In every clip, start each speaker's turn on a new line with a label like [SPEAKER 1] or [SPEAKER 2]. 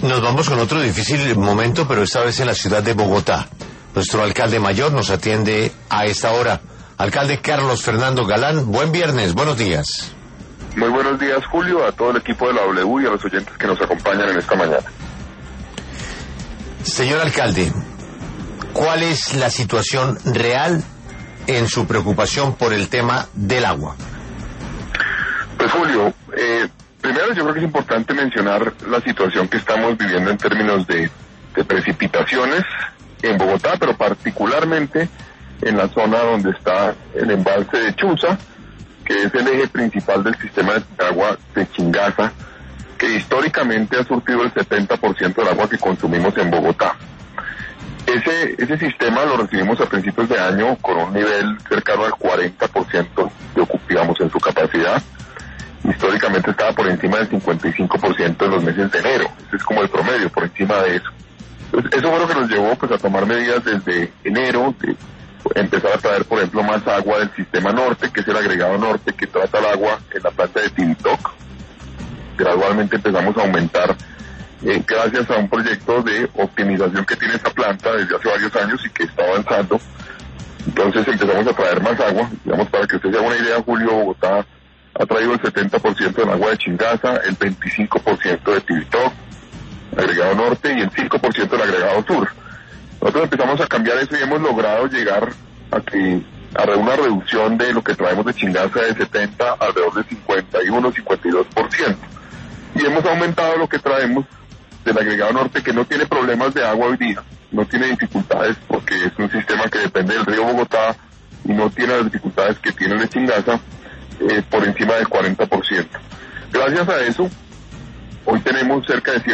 [SPEAKER 1] Nos vamos con otro difícil momento, pero esta vez en la ciudad de Bogotá. Nuestro alcalde mayor nos atiende a esta hora. Alcalde Carlos Fernando Galán, buen viernes, buenos días.
[SPEAKER 2] Muy buenos días, Julio, a todo el equipo de la W y a los oyentes que nos acompañan en esta mañana.
[SPEAKER 1] Señor alcalde, ¿cuál es la situación real en su preocupación por el tema del agua?
[SPEAKER 2] Pues Julio, primero yo creo que es importante mencionar la situación que estamos viviendo en términos de precipitaciones en Bogotá, pero particularmente en la zona donde está el embalse de Chuza, que es el eje principal del sistema de agua de Chingaza, que históricamente ha surtido el 70% del agua que consumimos en Bogotá. Ese sistema lo recibimos a principios de año con un nivel cercano al 40% de ocupamos en su capacidad. Históricamente estaba por encima del 55% en los meses de enero. Ese es como el promedio, por encima de eso. Entonces, eso fue lo que nos llevó pues a tomar medidas desde enero, de empezar a traer, por ejemplo, más agua del sistema norte, que es el agregado norte que trata el agua en la planta de Tibitoc. Gradualmente empezamos a aumentar gracias a un proyecto de optimización que tiene esta planta desde hace varios años y que está avanzando. Entonces empezamos a traer más agua. Digamos, para que usted se haga una idea, Julio, Bogotá ha traído el 70% del agua de Chingaza, el 25% de Tibitoc, agregado norte, y el 5% del agregado sur. Nosotros empezamos a cambiar eso y hemos logrado llegar a una reducción de lo que traemos de Chingaza de 70 alrededor de 51-52%. Y hemos aumentado lo que traemos del agregado norte, que no tiene problemas de agua hoy día, no tiene dificultades porque es un sistema que depende del río Bogotá y no tiene las dificultades que tiene el de Chingaza, por encima del 40%. Gracias a eso, hoy tenemos cerca de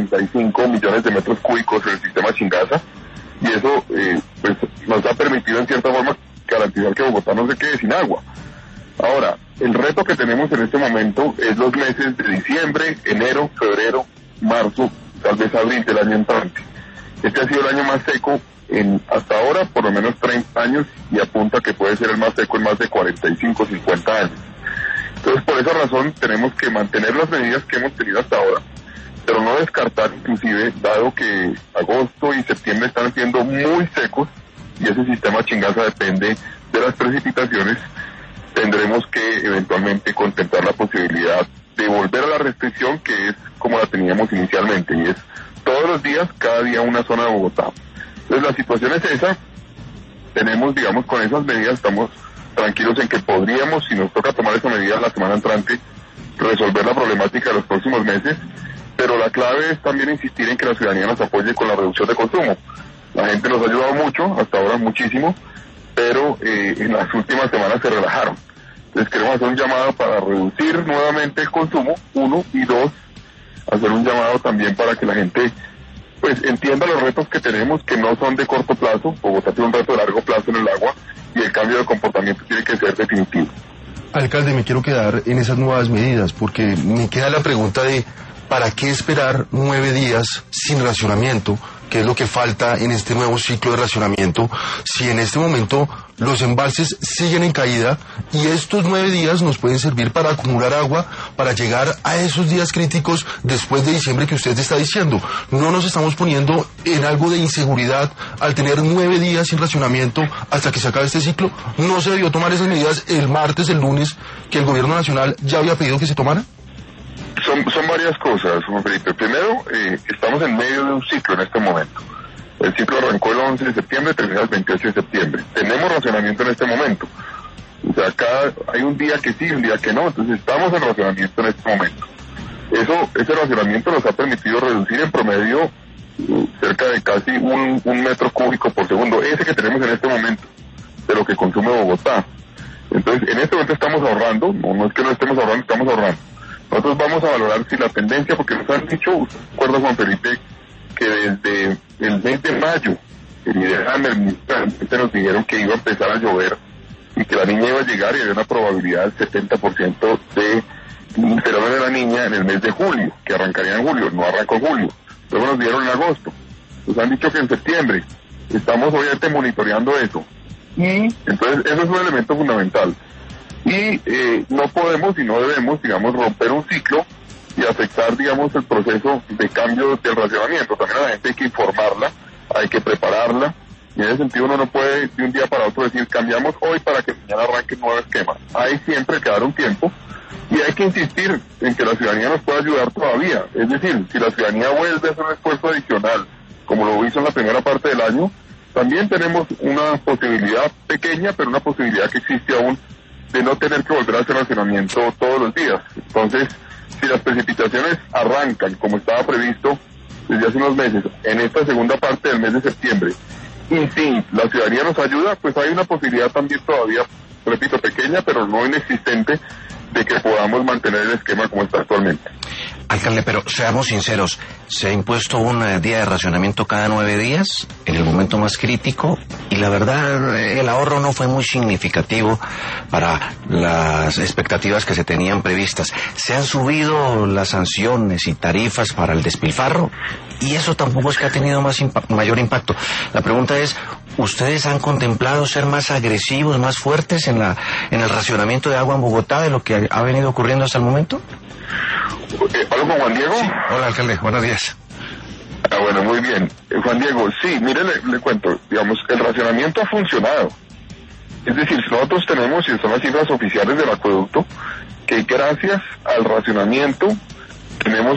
[SPEAKER 2] 135 millones de metros cúbicos en el sistema Chingaza, y eso pues nos ha permitido en cierta forma garantizar que Bogotá no se quede sin agua. Ahora, el reto que tenemos en este momento es los meses de diciembre, enero, febrero, marzo, tal vez abril del año entrante. Este ha sido el año más seco hasta ahora, por lo menos 30 años, y apunta que puede ser el más seco en más de 45, 50 años. Entonces, por esa razón, tenemos que mantener las medidas que hemos tenido hasta ahora, pero no descartar, inclusive, dado que agosto y septiembre están siendo muy secos, y ese sistema Chingaza depende de las precipitaciones, tendremos que eventualmente contemplar la posibilidad de volver a la restricción, que es como la teníamos inicialmente, y es todos los días, cada día una zona de Bogotá. Entonces la situación es esa. Tenemos, digamos, con esas medidas estamos tranquilos en que podríamos, si nos toca tomar esa medida la semana entrante, resolver la problemática de los próximos meses, pero la clave es también insistir en que la ciudadanía nos apoye con la reducción de consumo. La gente nos ha ayudado mucho, hasta ahora muchísimo, pero en las últimas semanas se relajaron. Entonces queremos hacer un llamado para reducir nuevamente el consumo, uno, y dos, hacer un llamado también para que la gente pues entienda los retos que tenemos, que no son de corto plazo. Bogotá tiene un reto de largo plazo en el agua y el cambio de comportamiento tiene que ser definitivo.
[SPEAKER 3] Alcalde, me quiero quedar en esas nuevas medidas porque me queda la pregunta de ¿para qué esperar 9 días sin racionamiento? ¿Qué es lo que falta en este nuevo ciclo de racionamiento? Si en este momento los embalses siguen en caída y estos 9 días nos pueden servir para acumular agua, para llegar a esos días críticos después de diciembre que usted está diciendo. No nos estamos poniendo en algo de inseguridad al tener 9 días sin racionamiento hasta que se acabe este ciclo. ¿No se debió tomar esas medidas el martes, el lunes, que el gobierno nacional ya había pedido que se tomaran?
[SPEAKER 2] Son varias cosas, Juan Felipe. Primero, estamos en medio de un ciclo en este momento. El ciclo arrancó el 11 de septiembre, termina el 28 de septiembre. Tenemos racionamiento en este momento. O sea, hay un día que sí, un día que no, entonces estamos en racionamiento en este momento. Ese racionamiento nos ha permitido reducir en promedio cerca de casi un metro cúbico por segundo, ese que tenemos en este momento, de lo que consume Bogotá. Entonces, en este momento estamos ahorrando, no es que no estemos ahorrando, estamos ahorrando. Nosotros vamos a valorar si la tendencia, porque nos han dicho, ¿usted recuerda, Juan Felipe, que desde el mes de mayo, el ideal nos dijeron que iba a empezar a llover y que la niña iba a llegar y había una probabilidad del 70% de fenómeno de la niña en el mes de julio, que arrancaría en julio, no arrancó en julio. Luego nos dieron en agosto. Nos han dicho que en septiembre. Estamos obviamente monitoreando eso. Y entonces eso es un elemento fundamental. Y no podemos y no debemos, digamos, romper un ciclo y afectar, digamos, el proceso de cambio del racionamiento. También a la gente hay que informarla, hay que prepararla, y en ese sentido uno no puede de un día para otro decir cambiamos hoy para que mañana arranque un nuevo esquema. Hay siempre que dar un tiempo y hay que insistir en que la ciudadanía nos pueda ayudar todavía. Es decir, si la ciudadanía vuelve a hacer un esfuerzo adicional, como lo hizo en la primera parte del año, también tenemos una posibilidad pequeña, pero una posibilidad que existe aún, de no tener que volver a hacer racionamiento todos los días. Entonces, si las precipitaciones arrancan como estaba previsto desde hace unos meses, en esta segunda parte del mes de septiembre, y si la ciudadanía nos ayuda, pues hay una posibilidad también todavía, repito, pequeña, pero no inexistente, de que podamos mantener el esquema como está actualmente.
[SPEAKER 4] Alcalde, pero seamos sinceros, ¿se ha impuesto un día de racionamiento cada 9 días en el momento más crítico? Y la verdad, el ahorro no fue muy significativo para las expectativas que se tenían previstas. ¿Se han subido las sanciones y tarifas para el despilfarro? Y eso tampoco es que ha tenido mayor impacto. La pregunta es, ¿ustedes han contemplado ser más agresivos, más fuertes en el racionamiento de agua en Bogotá de lo que ha venido ocurriendo hasta el momento?
[SPEAKER 2] ¿Hablo con Juan Diego?
[SPEAKER 4] Sí. Hola, alcalde, buenos días.
[SPEAKER 2] Bueno, muy bien. Juan Diego, sí, mire, le cuento, digamos, el racionamiento ha funcionado. Es decir, nosotros tenemos, y son las cifras oficiales del acueducto, que gracias al racionamiento tenemos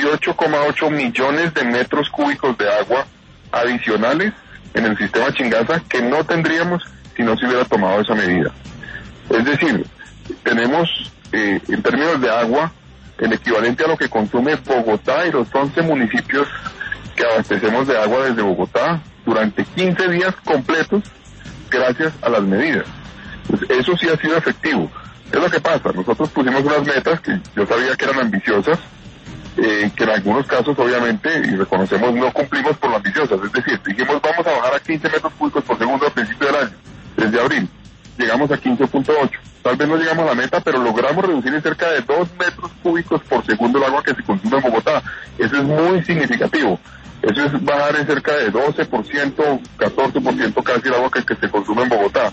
[SPEAKER 2] 18,8 millones de metros cúbicos de agua adicionales en el sistema Chingaza que no tendríamos si no se hubiera tomado esa medida. Es decir, tenemos en términos de agua el equivalente a lo que consume Bogotá y los 11 municipios que abastecemos de agua desde Bogotá durante 15 días completos gracias a las medidas. Pues eso sí ha sido efectivo. ¿Qué es lo que pasa? Nosotros pusimos unas metas que yo sabía que eran ambiciosas, que en algunos casos obviamente, y reconocemos, no cumplimos por lo ambiciosas. Es decir, dijimos vamos a bajar a 15 metros cúbicos por segundo al principio del año, desde abril. Llegamos a 15.8. Tal vez no llegamos a la meta, pero logramos reducir en cerca de 2 metros cúbicos por segundo el agua que se consume en Bogotá. Eso es muy significativo. Eso es bajar en cerca de 12%, 14% casi el agua que se consume en Bogotá.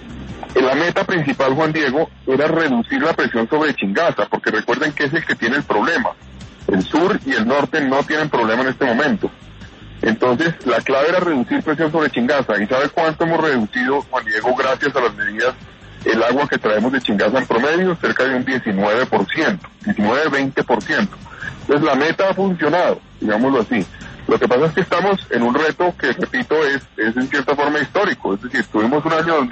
[SPEAKER 2] La meta principal, Juan Diego, era reducir la presión sobre Chingaza, porque recuerden que es el que tiene el problema. El sur y el norte no tienen problema en este momento. Entonces, la clave era reducir presión sobre Chingaza. ¿Y sabe cuánto hemos reducido, Juan Diego, gracias a las medidas, el agua que traemos de Chingaza en promedio? Cerca de un 19%, 19-20%. Entonces, la meta ha funcionado, digámoslo así. Lo que pasa es que estamos en un reto que, repito, es en cierta forma histórico. Es decir, tuvimos un año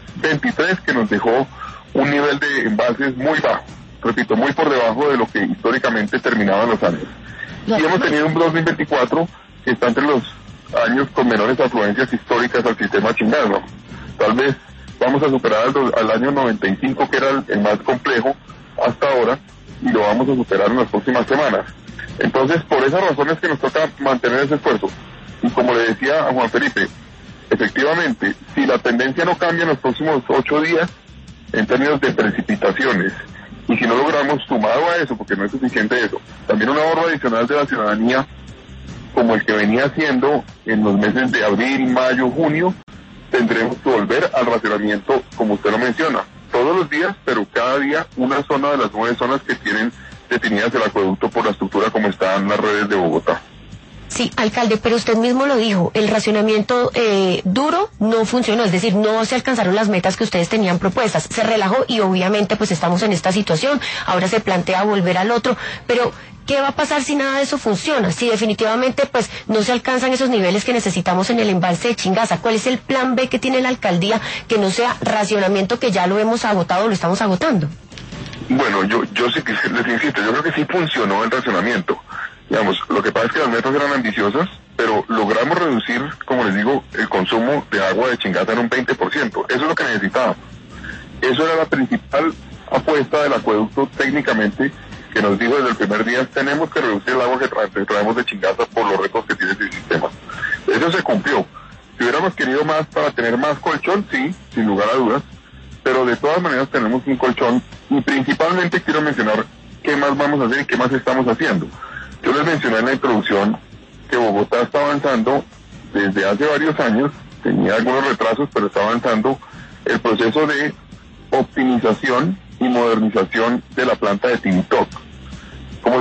[SPEAKER 2] 2023 que nos dejó un nivel de envases muy bajo. Repito, muy por debajo de lo que históricamente terminaban los años. Y hemos tenido un 2024 que está entre los años con menores afluencias históricas al sistema Chingaza. Tal vez vamos a superar al año 95, que era el más complejo hasta ahora, y lo vamos a superar en las próximas semanas. Entonces, por esas razones que nos toca mantener ese esfuerzo. Y como le decía a Juan Felipe, efectivamente, si la tendencia no cambia en los próximos 8 días, en términos de precipitaciones, y si no logramos, sumado a eso, porque no es suficiente eso, también un ahorro adicional de la ciudadanía, como el que venía haciendo en los meses de abril, mayo, junio, tendremos que volver al racionamiento, como usted lo menciona, todos los días, pero cada día una zona de las 9 zonas que tienen definidas el acueducto por la estructura como están las redes de Bogotá.
[SPEAKER 5] Sí, alcalde, pero usted mismo lo dijo, el racionamiento duro no funcionó, es decir, no se alcanzaron las metas que ustedes tenían propuestas, se relajó y obviamente pues estamos en esta situación, ahora se plantea volver al otro, pero ¿qué va a pasar si nada de eso funciona? Si definitivamente pues no se alcanzan esos niveles que necesitamos en el embalse de Chingaza, ¿cuál es el plan B que tiene la alcaldía que no sea racionamiento que ya lo hemos agotado o lo estamos agotando?
[SPEAKER 2] Bueno, yo sí que les insisto, yo creo que sí funcionó el racionamiento. Digamos, lo que pasa es que las metas eran ambiciosas, pero logramos reducir, como les digo, el consumo de agua de Chingaza en un 20%. Eso es lo que necesitábamos. Eso era la principal apuesta del acueducto técnicamente, que nos dijo desde el primer día, tenemos que reducir el agua que traemos de Chingaza por los retos que tiene ese sistema. Eso se cumplió. Si hubiéramos querido más para tener más colchón, sí, sin lugar a dudas, pero de todas maneras tenemos un colchón, y principalmente quiero mencionar qué más vamos a hacer y qué más estamos haciendo. Yo les mencioné en la introducción que Bogotá está avanzando desde hace varios años, tenía algunos retrasos, pero está avanzando el proceso de optimización y modernización de la planta de Tinitoc. Como les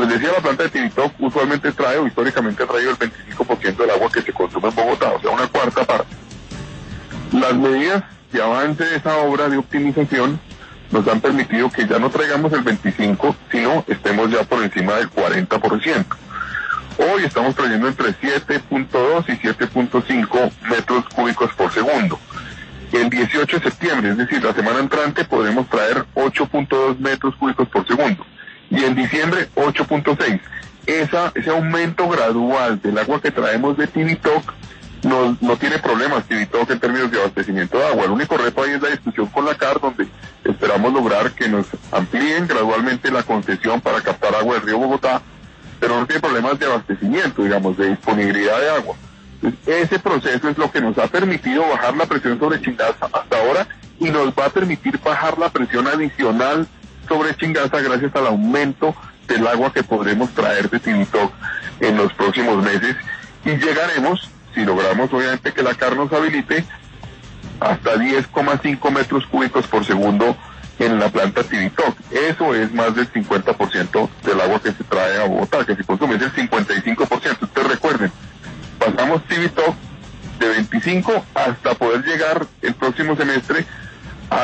[SPEAKER 2] les decía, la planta de Tibitoc usualmente trae, o históricamente ha traído el 25% del agua que se consume en Bogotá, o sea, una cuarta parte. Las medidas de avance de esa obra de optimización nos han permitido que ya no traigamos el 25%, sino estemos ya por encima del 40%. Hoy estamos trayendo entre 7.2 y 7.5 metros cúbicos por segundo. El 18 de septiembre, es decir, la semana entrante, podremos traer 8.2 metros cúbicos por segundo. Y en diciembre, 8.6. Ese aumento gradual del agua que traemos de Tibitoc no tiene problemas Tibitoc en términos de abastecimiento de agua. El único reto ahí es la discusión con la CAR, donde esperamos lograr que nos amplíen gradualmente la concesión para captar agua del río Bogotá, pero no tiene problemas de abastecimiento, digamos, de disponibilidad de agua. Entonces, ese proceso es lo que nos ha permitido bajar la presión sobre Chingaza hasta ahora y nos va a permitir bajar la presión adicional sobre Chingaza gracias al aumento del agua que podremos traer de Tibitoc en los próximos meses, y llegaremos, si logramos obviamente que la CAR nos habilite, hasta 10,5 metros cúbicos por segundo en la planta Tibitoc. Eso es más del 50% del agua que se trae a Bogotá, que se consume, es el 55%. Ustedes recuerden, pasamos Tibitoc de 25 hasta poder llegar el próximo semestre a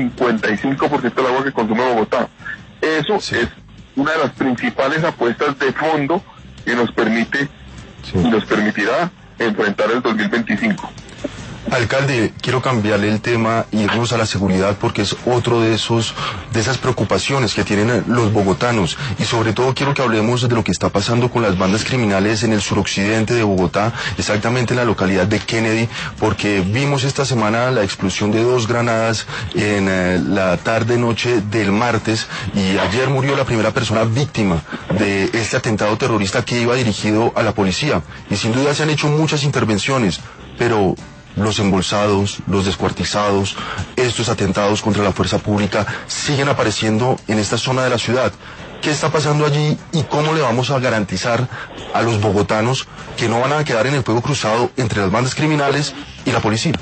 [SPEAKER 2] 55% del agua que consume Bogotá. Eso es una de las principales apuestas de fondo que nos permite y nos permitirá enfrentar el 2025.
[SPEAKER 3] Alcalde, quiero cambiarle el tema y irnos a la seguridad, porque es otro de esas preocupaciones que tienen los bogotanos, y sobre todo quiero que hablemos de lo que está pasando con las bandas criminales en el suroccidente de Bogotá, exactamente en la localidad de Kennedy, porque vimos esta semana la explosión de 2 granadas en la tarde-noche del martes, y ayer murió la primera persona víctima de este atentado terrorista que iba dirigido a la policía, y sin duda se han hecho muchas intervenciones, pero los embolsados, los descuartizados, estos atentados contra la fuerza pública siguen apareciendo en esta zona de la ciudad. ¿Qué está pasando allí y cómo le vamos a garantizar a los bogotanos que no van a quedar en el fuego cruzado entre las bandas criminales y la policía?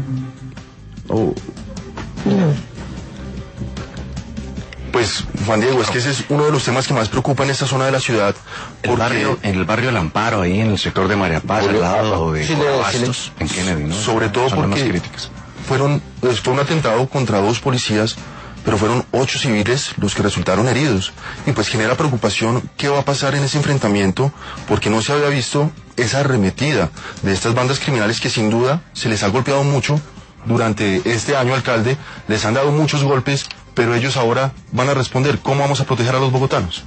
[SPEAKER 3] Pues, Juan Diego, es que ese es uno de los temas que más preocupa en esta zona de la ciudad.
[SPEAKER 4] En el barrio El Amparo, ahí en el sector de María Paz, al lado de Abastos, en Kennedy, ¿no?
[SPEAKER 3] Sobre todo porque fue un atentado contra 2 policías, pero fueron 8 civiles los que resultaron heridos. Y pues genera preocupación qué va a pasar en ese enfrentamiento, porque no se había visto esa arremetida de estas bandas criminales que sin duda se les ha golpeado mucho durante este año, alcalde. Les han dado muchos golpes, pero ellos ahora van a responder. ¿Cómo vamos a proteger a los bogotanos?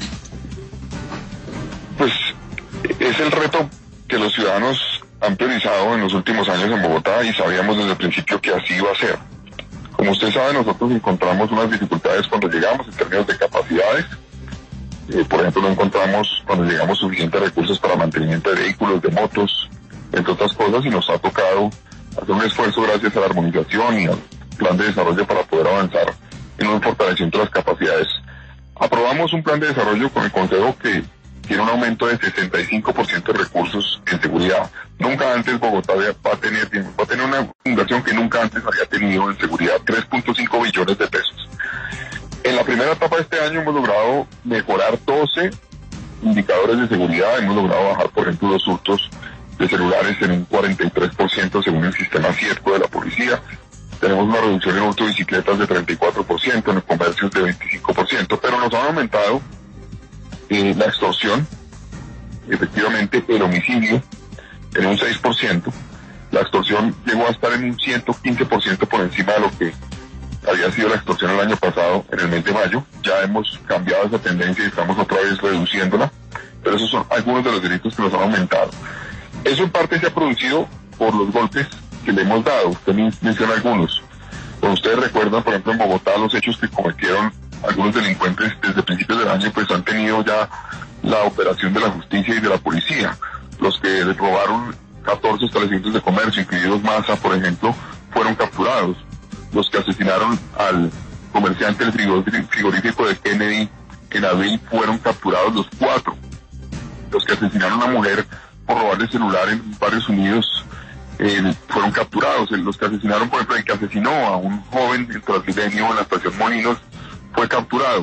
[SPEAKER 2] Pues es el reto que los ciudadanos han priorizado en los últimos años en Bogotá, y sabíamos desde el principio que así iba a ser. Como usted sabe, nosotros encontramos unas dificultades cuando llegamos en términos de capacidades. Por ejemplo, no encontramos cuando llegamos suficientes recursos para mantenimiento de vehículos, de motos, entre otras cosas, y nos ha tocado hacer un esfuerzo gracias a la armonización y al plan de desarrollo para poder avanzar en un fortalecimiento de las capacidades. Aprobamos un plan de desarrollo con el Consejo que tiene un aumento de 65% de recursos en seguridad. Nunca antes Bogotá va a tener una inversión que nunca antes había tenido en seguridad, 3.5 billones de pesos. En la primera etapa de este año hemos logrado mejorar 12 indicadores de seguridad. Hemos logrado bajar, por ejemplo, los hurtos de celulares en un 43% según el sistema CIERCO de la policía. Tenemos una reducción en hurto de bicicletas de 34%, en el comercio de 25%, pero nos han aumentado la extorsión, efectivamente el homicidio en un 6%, la extorsión llegó a estar en un 115% por encima de lo que había sido la extorsión el año pasado, en el mes de mayo. Ya hemos cambiado esa tendencia y estamos otra vez reduciéndola, pero esos son algunos de los delitos que nos han aumentado. Eso en parte se ha producido por los golpes que le hemos dado. Usted menciona algunos. Como ustedes recuerdan, por ejemplo, en Bogotá, los hechos que cometieron algunos delincuentes desde principios del año, pues han tenido ya la operación de la justicia y de la policía. Los que robaron 14 establecimientos de comercio, incluidos Masa, por ejemplo, fueron capturados. Los que asesinaron al comerciante del frigorífico de Kennedy en abril fueron capturados los 4. Los que asesinaron a una mujer por robarle celular en Barrios Unidos fueron capturados. Los que asesinaron, por ejemplo, el que asesinó a un joven en Transmilenio en la estación Molinos fue capturado.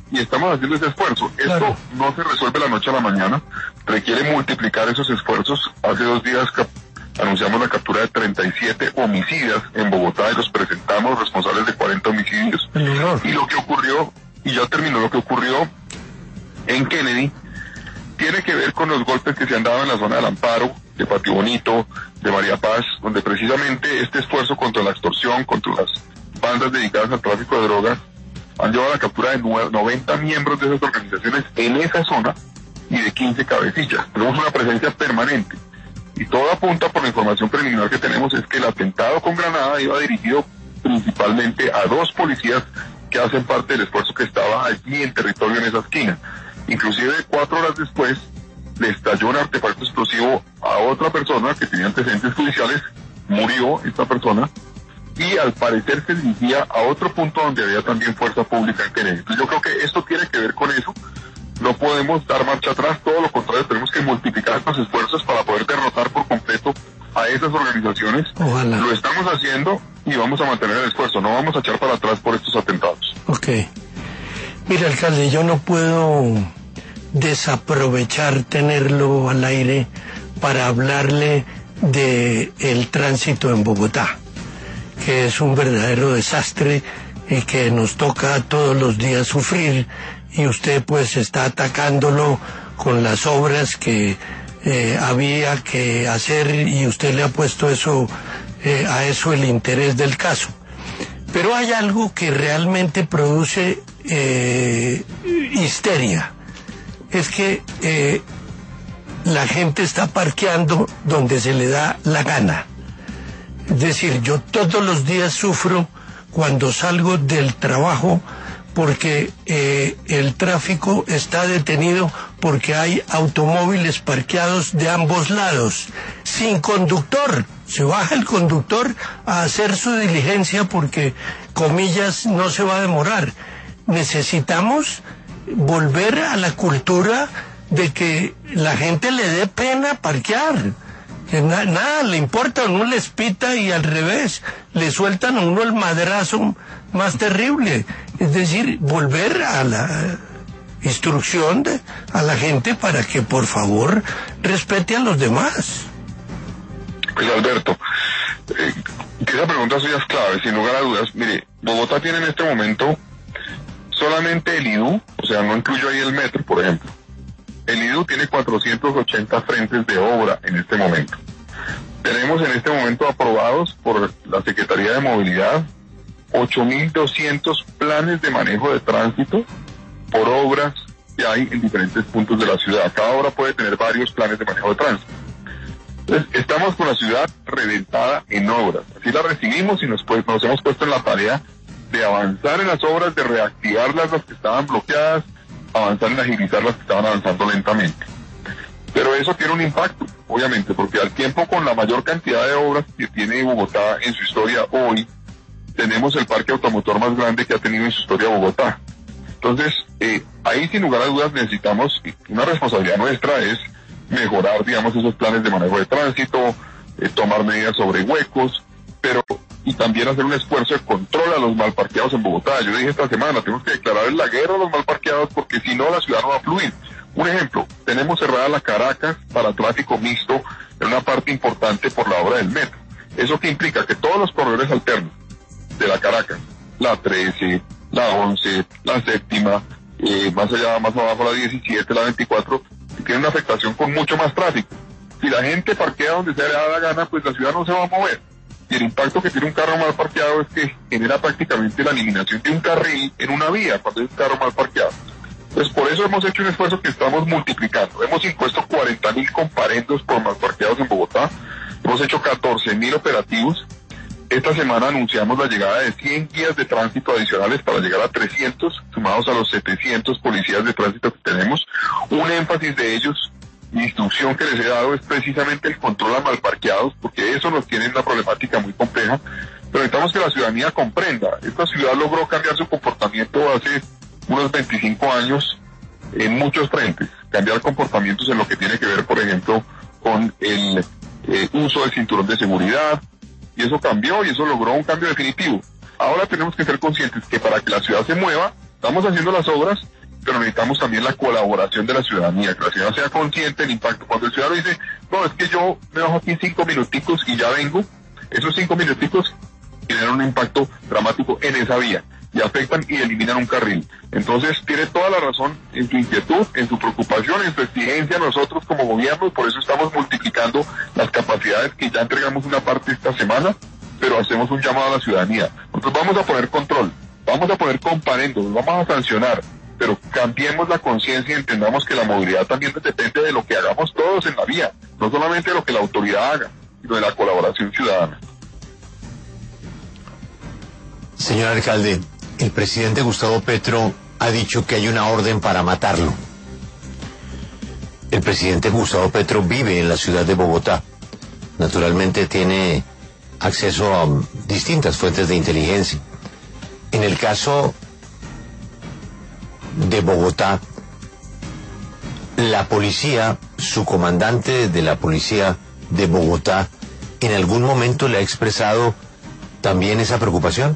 [SPEAKER 2] y estamos haciendo ese esfuerzo.
[SPEAKER 6] Claro.
[SPEAKER 2] Esto no se resuelve la noche a la mañana, requiere multiplicar esos esfuerzos. Hace 2 días anunciamos la captura de 37 homicidas en Bogotá y los presentamos responsables de 40 homicidios. Y lo que ocurrió, y ya terminó, lo que ocurrió en Kennedy tiene que ver con los golpes que se han dado en la zona del Amparo, de Patio Bonito, de María Paz, donde precisamente este esfuerzo contra la extorsión, contra las bandas dedicadas al tráfico de drogas, han llevado a la captura de 90 miembros de esas organizaciones en esa zona y de 15 cabecillas. Tenemos una presencia permanente. Y todo apunta, por la información preliminar que tenemos, es que el atentado con granada iba dirigido principalmente a 2 policías que hacen parte del esfuerzo que estaba allí en territorio en esa esquina. Inclusive 4 horas después le estalló un artefacto explosivo a otra persona que tenía antecedentes judiciales, murió esta persona, y al parecer se dirigía a otro punto donde había también fuerza pública en Kennedy. Entonces yo creo que esto tiene que ver con eso. No podemos dar marcha atrás, todo lo contrario, tenemos que multiplicar estos esfuerzos para poder derrotar por completo a esas organizaciones.
[SPEAKER 6] Ojalá.
[SPEAKER 2] Lo estamos haciendo y vamos a mantener el esfuerzo, no vamos a echar para atrás por estos atentados.
[SPEAKER 6] Ok. Mira, alcalde, yo no puedo desaprovechar tenerlo al aire para hablarle de el tránsito en Bogotá, que es un verdadero desastre y que nos toca todos los días sufrir, y usted pues está atacándolo con las obras que había que hacer, y usted le ha puesto eso a eso el interés del caso. Pero hay algo que realmente produce histeria. Es que la gente está parqueando donde se le da la gana. Es decir, yo todos los días sufro cuando salgo del trabajo porque el tráfico está detenido porque hay automóviles parqueados de ambos lados, sin conductor. Se baja el conductor a hacer su diligencia porque, comillas, no se va a demorar. Necesitamos volver a la cultura de que la gente le dé pena parquear. Que nada le importa, uno les pita y al revés, le sueltan a uno el madrazo más terrible. Es decir, volver a la instrucción a la gente para que por favor respete a los demás.
[SPEAKER 2] Pues Alberto, que esa pregunta suya es clave, sin lugar a dudas. Mire, Bogotá tiene en este momento solamente el IDU, o sea, no incluyo ahí el metro, por ejemplo. El IDU tiene 480 frentes de obra en este momento. Tenemos en este momento aprobados por la Secretaría de Movilidad 8.200 planes de manejo de tránsito por obras que hay en diferentes puntos de la ciudad. Cada obra puede tener varios planes de manejo de tránsito. Entonces, estamos con la ciudad reventada en obras. Así la recibimos y nos hemos puesto en la tarea de avanzar en las obras, de reactivarlas las que estaban bloqueadas, avanzar en agilizar las que estaban avanzando lentamente. Pero eso tiene un impacto, obviamente, porque al tiempo con la mayor cantidad de obras que tiene Bogotá en su historia hoy, tenemos el parque automotor más grande que ha tenido en su historia Bogotá. Entonces, ahí sin lugar a dudas necesitamos, una responsabilidad nuestra es mejorar, digamos, esos planes de manejo de tránsito, tomar medidas sobre huecos, pero y también hacer un esfuerzo de control a los mal parqueados en Bogotá. Yo dije esta semana, tenemos que declarar la guerra a los mal parqueados porque si no la ciudad no va a fluir. Un ejemplo, tenemos cerrada la Caracas para tráfico mixto en una parte importante por la obra del metro. ¿Eso qué implica? Que todos los corredores alternos de la Caracas, la 13, la 11, la séptima, más allá, más abajo la 17, la 24, tienen una afectación con mucho más tráfico. Si la gente parquea donde se le da la gana, pues la ciudad no se va a mover. Y el impacto que tiene un carro mal parqueado es que genera prácticamente la eliminación de un carril en una vía cuando es un carro mal parqueado. Entonces, por eso hemos hecho un esfuerzo que estamos multiplicando. Hemos impuesto 40.000 comparendos por mal parqueados en Bogotá. Hemos hecho 14.000 operativos. Esta semana anunciamos la llegada de 100 guías de tránsito adicionales para llegar a 300, sumados a los 700 policías de tránsito que tenemos. Un énfasis de ellos, mi instrucción que les he dado es precisamente el control a malparqueados, porque eso nos tiene una problemática muy compleja. Pero necesitamos que la ciudadanía comprenda. Esta ciudad logró cambiar su comportamiento hace unos 25 años en muchos frentes. Cambiar comportamientos en lo que tiene que ver, por ejemplo, con el uso del cinturón de seguridad. Y eso cambió y eso logró un cambio definitivo. Ahora tenemos que ser conscientes que para que la ciudad se mueva, estamos haciendo las obras pero necesitamos también la colaboración de la ciudadanía, que la ciudadanía sea consciente del impacto. Cuando el ciudadano dice, no, es que yo me bajo aquí 5 minuticos y ya vengo, esos 5 minuticos generan un impacto dramático en esa vía y afectan y eliminan un carril. Entonces tiene toda la razón en su inquietud, en su preocupación, en su exigencia a nosotros como gobierno, y por eso estamos multiplicando las capacidades, que ya entregamos una parte esta semana, pero hacemos un llamado a la ciudadanía. Nosotros vamos a poner control, vamos a poner comparendos, vamos a sancionar, pero cambiemos la conciencia y entendamos que la movilidad también depende de lo que hagamos todos en la vía, no solamente de lo que la autoridad haga, sino de la colaboración ciudadana.
[SPEAKER 1] Señor alcalde, el presidente Gustavo Petro ha dicho que hay una orden para matarlo. El presidente Gustavo Petro vive en la ciudad de Bogotá. Naturalmente tiene acceso a distintas fuentes de inteligencia. En el caso de Bogotá, la policía, su comandante de la policía de Bogotá, ¿en algún momento le ha expresado también esa preocupación?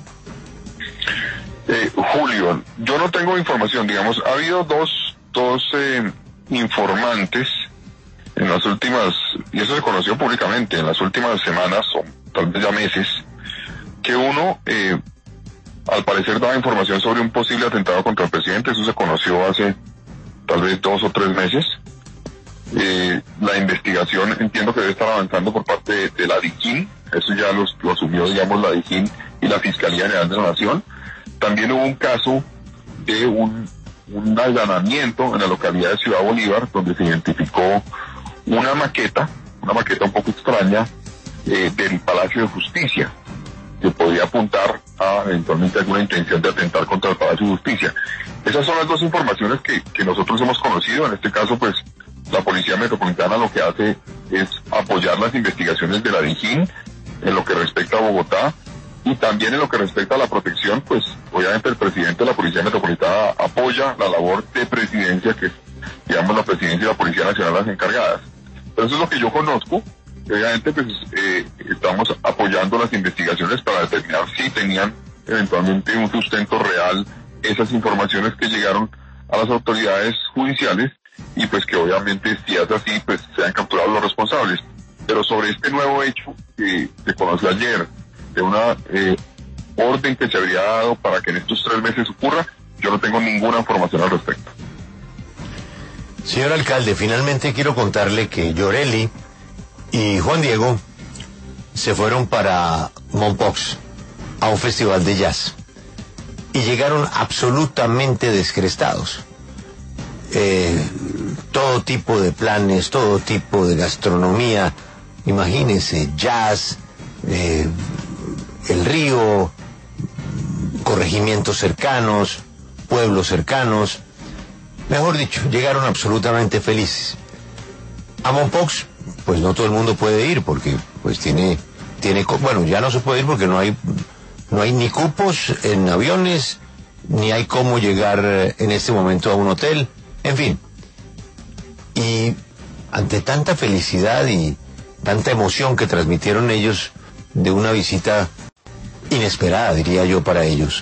[SPEAKER 2] Julio, yo no tengo información, digamos, ha habido dos informantes en las últimas, y eso se conoció públicamente, en las últimas semanas, o tal vez ya meses, que uno, al parecer daba información sobre un posible atentado contra el presidente. Eso se conoció hace tal vez 2 o 3 meses. La investigación entiendo que debe estar avanzando por parte de la DIJÍN, eso ya lo asumió, digamos, la DIJÍN y la Fiscalía General de la Nación. También hubo un caso de un allanamiento en la localidad de Ciudad Bolívar, donde se identificó una maqueta un poco extraña del Palacio de Justicia, que podía apuntar a eventualmente alguna intención de atentar contra el Palacio de Justicia. Esas son las dos informaciones que nosotros hemos conocido. En este caso, pues, la Policía Metropolitana lo que hace es apoyar las investigaciones de la DIJÍN en lo que respecta a Bogotá, y también en lo que respecta a la protección, pues obviamente el presidente de la Policía Metropolitana apoya la labor de presidencia, que es, digamos, la presidencia y la Policía Nacional las encargadas. Pero eso es lo que yo conozco. Obviamente pues estamos apoyando las investigaciones para determinar si tenían eventualmente un sustento real esas informaciones que llegaron a las autoridades judiciales, y pues que obviamente, si es así, pues sean capturados los responsables. Pero sobre este nuevo hecho que se conoció ayer, de una orden que se habría dado para que en estos 3 meses ocurra, yo no tengo ninguna información al respecto.
[SPEAKER 1] Señor alcalde, finalmente quiero contarle que Yoreli y Juan Diego se fueron para Mompox a un festival de jazz y llegaron absolutamente descrestados. Todo tipo de planes, todo tipo de gastronomía, imagínense, jazz, el río, corregimientos cercanos, pueblos cercanos, mejor dicho, llegaron absolutamente felices. A Mompox, pues no todo el mundo puede ir, porque pues tiene, bueno, ya no se puede ir porque no hay ni cupos en aviones, ni hay cómo llegar en este momento a un hotel, en fin. Y ante tanta felicidad y tanta emoción que transmitieron ellos de una visita inesperada, diría yo, para ellos,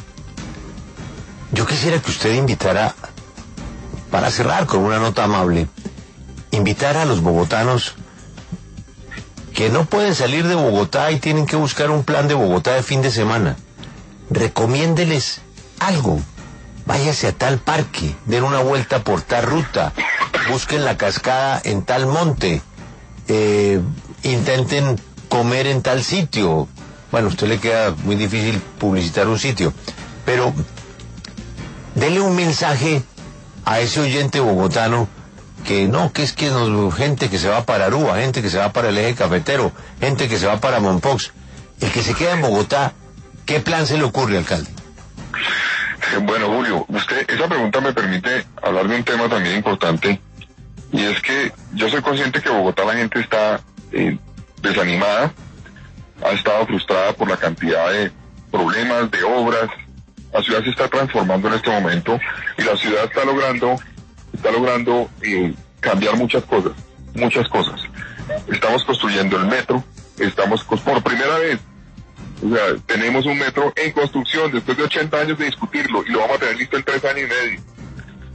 [SPEAKER 1] yo quisiera que usted invitara, para cerrar con una nota amable, invitar a los bogotanos que no pueden salir de Bogotá y tienen que buscar un plan de Bogotá de fin de semana. Recomiéndeles algo. Váyase a tal parque, den una vuelta por tal ruta, busquen la cascada en tal monte, intenten comer en tal sitio. Bueno, a usted le queda muy difícil publicitar un sitio, pero dele un mensaje a ese oyente bogotano que no, que es que gente que se va para Aruba, gente que se va para el eje cafetero, gente que se va para Mompox. El que se queda en Bogotá, ¿qué plan se le ocurre, alcalde?
[SPEAKER 2] Bueno, Julio, esa pregunta me permite hablar de un tema también importante, y es que yo soy consciente que en Bogotá la gente está desanimada, ha estado frustrada por la cantidad de problemas, de obras. La ciudad se está transformando en este momento y la ciudad está logrando cambiar muchas cosas. Estamos construyendo el metro, por primera vez, o sea, tenemos un metro en construcción después de 80 años de discutirlo, y lo vamos a tener listo en 3 años y medio.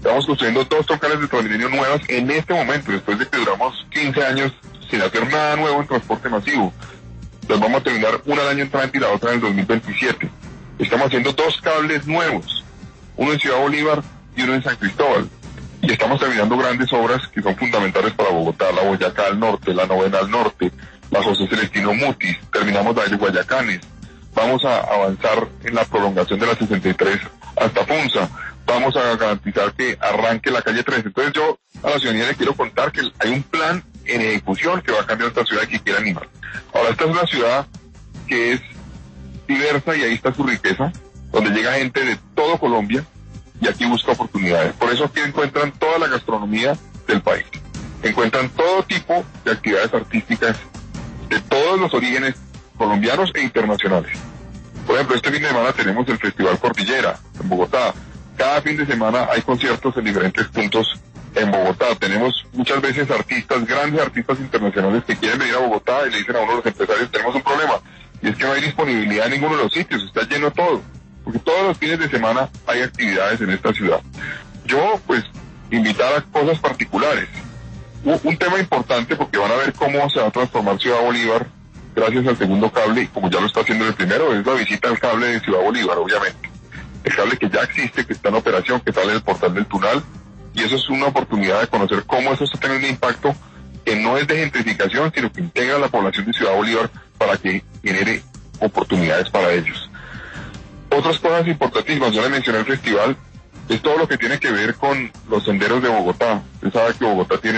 [SPEAKER 2] Estamos construyendo 2 troncales de Transmilenio nuevas en este momento, después de que duramos 15 años sin hacer nada nuevo en transporte masivo. Las vamos a terminar una al año entrante y la otra en el 2027. Estamos haciendo 2 cables nuevos, uno en Ciudad Bolívar y uno en San Cristóbal. Y estamos terminando grandes obras que son fundamentales para Bogotá, la Boyacá al norte, la Novena al norte, la José Celestino Mutis, terminamos la de Guayacanes. Vamos a avanzar en la prolongación de la 63 hasta Funza. Vamos a garantizar que arranque la calle 13. Entonces yo a la ciudadanía le quiero contar que hay un plan en ejecución que va a cambiar esta ciudad y que quiere animar. Ahora, esta es una ciudad que es diversa y ahí está su riqueza, donde llega gente de todo Colombia y aquí busca oportunidades. Por eso aquí encuentran toda la gastronomía del país. Encuentran todo tipo de actividades artísticas de todos los orígenes colombianos e internacionales. Por ejemplo, este fin de semana tenemos el Festival Cordillera en Bogotá. Cada fin de semana hay conciertos en diferentes puntos en Bogotá. Tenemos muchas veces artistas, grandes artistas internacionales que quieren venir a Bogotá y le dicen a uno de los empresarios, tenemos un problema, y es que no hay disponibilidad en ninguno de los sitios, está lleno todo, porque todos los fines de semana hay actividades en esta ciudad. Yo, pues, invitar a cosas particulares. Un tema importante, porque van a ver cómo se va a transformar Ciudad Bolívar gracias al segundo cable, como ya lo está haciendo el primero, es la visita al cable de Ciudad Bolívar, obviamente. El cable que ya existe, que está en operación, que sale del portal del Tunal, y eso es una oportunidad de conocer cómo eso está teniendo un impacto que no es de gentrificación, sino que integra a la población de Ciudad Bolívar para que genere oportunidades para ellos. Otras cosas importantísimas, yo le mencioné el festival, es todo lo que tiene que ver con los senderos de Bogotá. Usted sabe que Bogotá tiene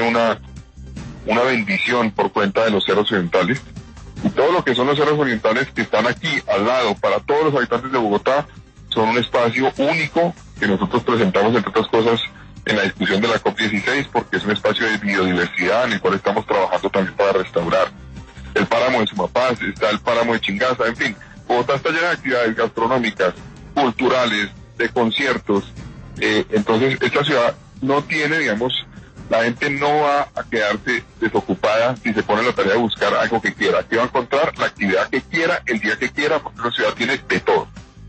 [SPEAKER 2] una bendición por cuenta de los cerros orientales, y todo lo que son los cerros orientales que están aquí al lado para todos los habitantes de Bogotá son un espacio único que nosotros presentamos, entre otras cosas, en la discusión de la COP16, porque es un espacio de biodiversidad en el cual estamos trabajando también para restaurar. El páramo de Sumapaz, está el páramo de Chingaza, en fin, Bogotá está llena de actividades gastronómicas, culturales, de conciertos. Entonces esta ciudad no tiene, digamos, la gente no va a quedarse desocupada si se pone la tarea de buscar algo que quiera. Aquí va a encontrar la actividad que quiera, el día que quiera, porque la ciudad tiene de todo.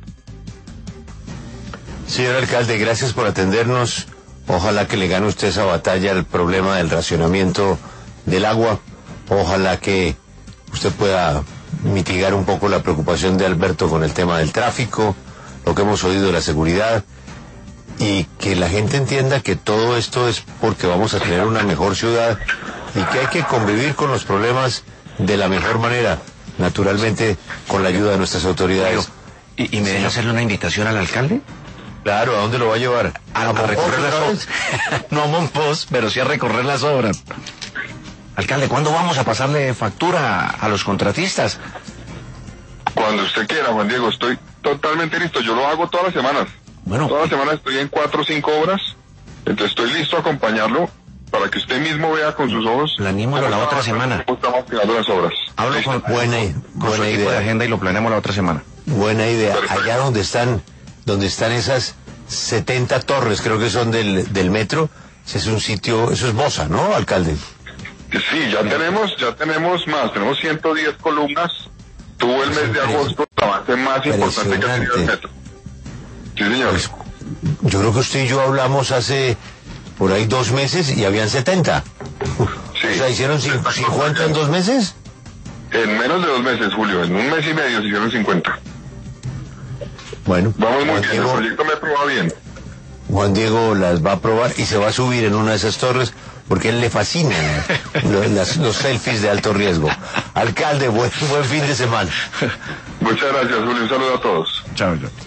[SPEAKER 1] Señor alcalde, gracias por atendernos. Ojalá que le gane usted esa batalla al problema del racionamiento del agua. Ojalá que usted pueda mitigar un poco la preocupación de Alberto con el tema del tráfico, lo que hemos oído de la seguridad, y que la gente entienda que todo esto es porque vamos a tener una mejor ciudad y que hay que convivir con los problemas de la mejor manera, naturalmente con la ayuda de nuestras autoridades.
[SPEAKER 4] ¿Y me deja hacerle una invitación al alcalde?
[SPEAKER 1] Claro, ¿a dónde lo va a llevar?
[SPEAKER 4] A recorrer las obras. No a Monpós, pero sí a recorrer las obras. Alcalde, ¿cuándo vamos a pasarle factura a los contratistas?
[SPEAKER 2] Cuando usted quiera, Juan Diego, estoy totalmente listo. Yo lo hago todas las semanas.
[SPEAKER 4] Bueno,
[SPEAKER 2] todas las semanas estoy en 4 o 5 obras, entonces estoy listo a acompañarlo para que usted mismo vea con sus ojos.
[SPEAKER 4] Planeémoslo la otra semana.
[SPEAKER 2] Estamos creando las obras.
[SPEAKER 4] Hablo con su equipo de agenda y lo planeamos la otra semana.
[SPEAKER 1] Buena idea.
[SPEAKER 2] Perfecto.
[SPEAKER 1] Allá donde están esas 70 torres, creo que son del metro, ese es un sitio, eso es Bosa, ¿no, alcalde?
[SPEAKER 2] Sí, ya tenemos más, tenemos 110 columnas. Tuvo el mes de agosto el avance más importante que ha tenido el metro. Sí, señor.
[SPEAKER 1] Pues, yo creo que usted y yo hablamos hace por ahí 2 meses y habían 70.
[SPEAKER 2] Sí.
[SPEAKER 1] O sea, ¿hicieron 50 en 2 meses?
[SPEAKER 2] En menos de 2 meses, Julio, en 1 mes y medio se hicieron 50.
[SPEAKER 1] Bueno,
[SPEAKER 2] Vamos muy bien, el proyecto metro va bien.
[SPEAKER 1] Juan Diego las va a probar y se va a subir en una de esas torres porque a él le fascinan los selfies de alto riesgo. Alcalde, buen fin de semana.
[SPEAKER 2] Muchas gracias, Julio, un saludo a todos.
[SPEAKER 4] Chao, chao.